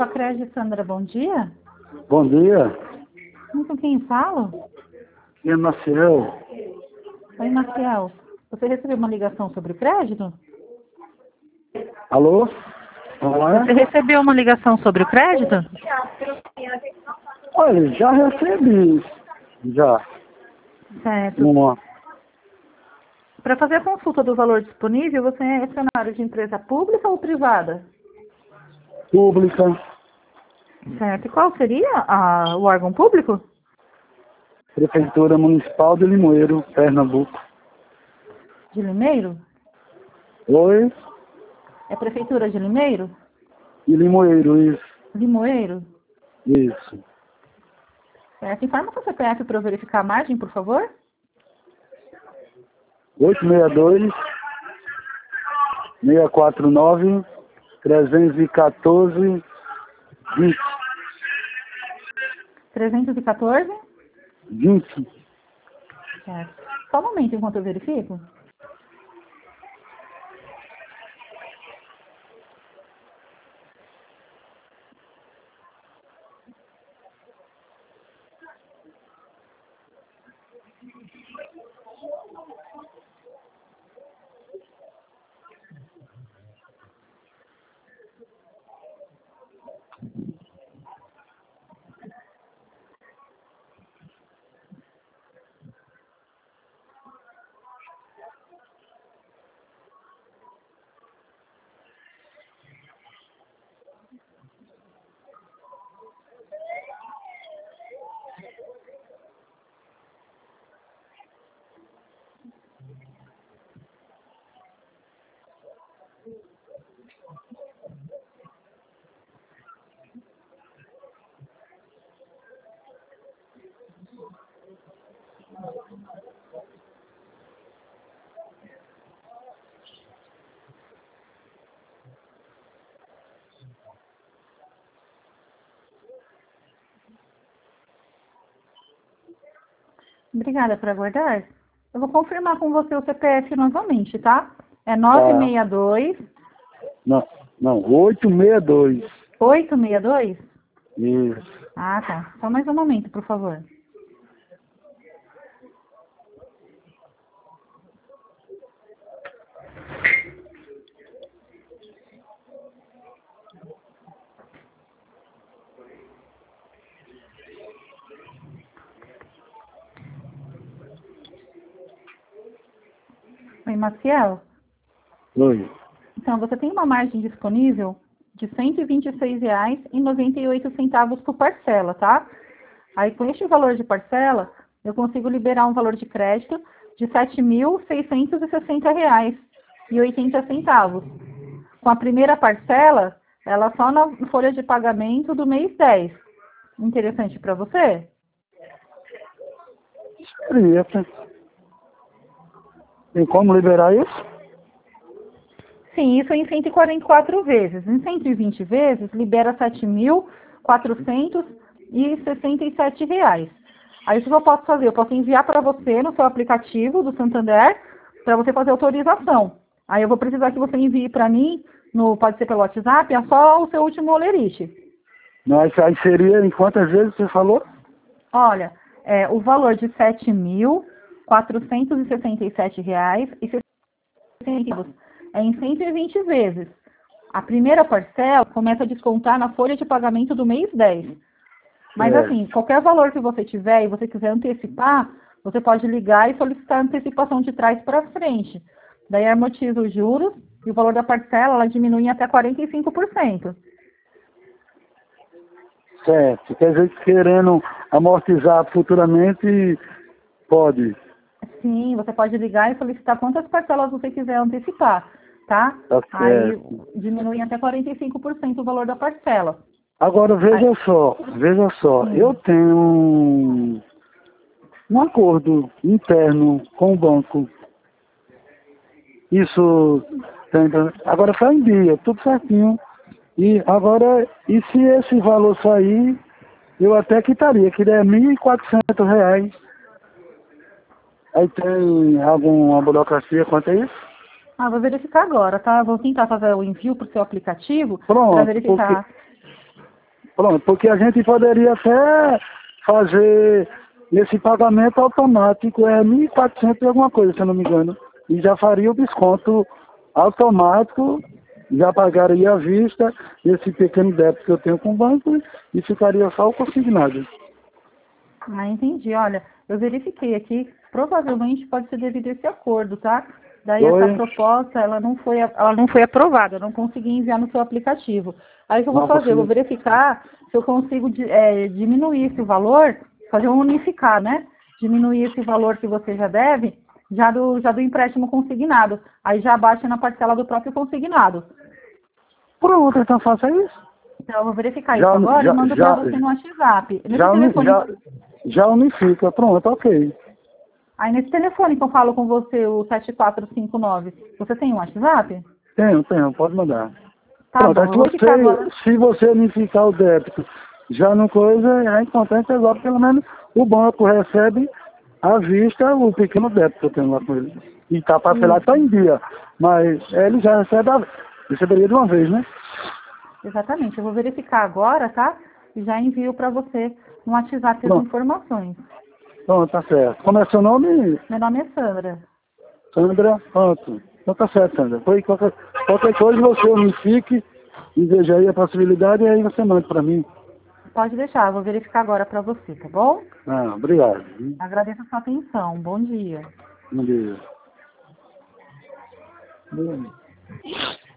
Facred Sandra, bom dia. Bom dia. Com quem falo? É Maciel. Oi, Maciel. Você recebeu uma ligação sobre o crédito? Alô? Olá? Você recebeu uma ligação sobre o crédito? Olha, já recebi. Já. Certo. Uma Para fazer a consulta do valor disponível, você é funcionário de empresa pública ou privada? pública, Certo. E qual seria o órgão público? Prefeitura Municipal de Limoeiro, Pernambuco. De Limeiro? Oi? É Prefeitura de Limeiro? De Limoeiro, isso. Limoeiro? Isso. Certo. Informa seu CPF para eu verificar a margem, por favor. 862 649 314 20. 314? 20. Certo. Só um momento enquanto eu verifico. Obrigada por aguardar. Eu vou confirmar com você o CPF novamente, tá? É 962 Não, 862. 862? Isso. Ah, tá. Só mais um momento, por favor. Oi, Maciel. Oi. Então, você tem uma margem disponível de R$ 126,98 por parcela, tá? Aí, com este valor de parcela, eu consigo liberar um valor de crédito de R$ 7.660,80. Com a primeira parcela, ela só na folha de pagamento do mês 10. Interessante para você? Seria. Tem como liberar isso? Sim, isso é em 144 vezes. Em 120 vezes, libera R$ 7.467. Aí, o que eu posso fazer? Eu posso enviar para você no seu aplicativo do Santander para você fazer autorização. Aí, eu vou precisar que você envie para mim, pode ser pelo WhatsApp, é só o seu último olerite. Mas aí seria em quantas vezes você falou? Olha, o valor de R$ 7.467,60 é em 120 vezes. A primeira parcela começa a descontar na folha de pagamento do mês 10. Mas assim, qualquer valor que você tiver e você quiser antecipar, você pode ligar e solicitar antecipação de trás para frente. Daí amortiza os juros e o valor da parcela ela diminui em até 45%. Certo. Quer dizer que querendo amortizar futuramente, pode. Sim, você pode ligar e solicitar quantas parcelas você quiser antecipar, tá? Tá Aí certo. diminui em até 45% o valor da parcela. Agora veja só, Sim. eu tenho um acordo interno com o banco. Isso agora está em dia, tudo certinho. E agora, e se esse valor sair, eu até quitaria, que é R$ 1.400. Aí tem alguma burocracia quanto a isso? Vou verificar agora, tá? Vou tentar fazer o envio para o seu aplicativo para Pronto, porque verificar. Pronto, porque a gente poderia até fazer esse pagamento automático, é 1.400 e alguma coisa, se eu não me engano. E já faria o desconto automático, já pagaria à vista esse pequeno débito que eu tenho com o banco e ficaria só o consignado. Ah, entendi. Olha, eu verifiquei aqui, provavelmente pode ser devido a esse acordo, tá? Daí Oi? essa proposta, ela não foi aprovada, eu não consegui enviar no seu aplicativo. Aí o que eu vou Não fazer? Eu vou consigo. verificar se eu consigo diminuir esse valor, fazer um unificar, né? Diminuir esse valor que você já deve, já do empréstimo consignado. Aí já abaixa na parcela do próprio consignado. Pronto, então faça isso. Então eu vou verificar isso Já, agora e já, mando para já, você no WhatsApp. Nesse já, telefone, já unifica. Pronto, ok. aí nesse telefone que eu falo com você, o 7459, você tem um WhatsApp? Tenho, pode mandar. Tá Pronto, bom, aí eu vou verificar agora. se você unificar o débito já no coisa, é importante agora, pelo menos o banco recebe à vista o pequeno débito que eu tenho lá com ele. E está parcelado, está em dia, mas ele já receberia de uma vez, né? Exatamente, eu vou verificar agora, tá? E já envio para você no WhatsApp as Pronto, informações. pronto, tá certo. Como é seu nome? Meu nome é Sandra. Sandra? Pronto. Então tá certo, Sandra. Qualquer coisa você unifique e veja aí a possibilidade e aí você manda para mim. Pode deixar, eu vou verificar agora para você, tá bom? Ah, obrigado. Agradeço a sua atenção. Bom dia. Bom dia.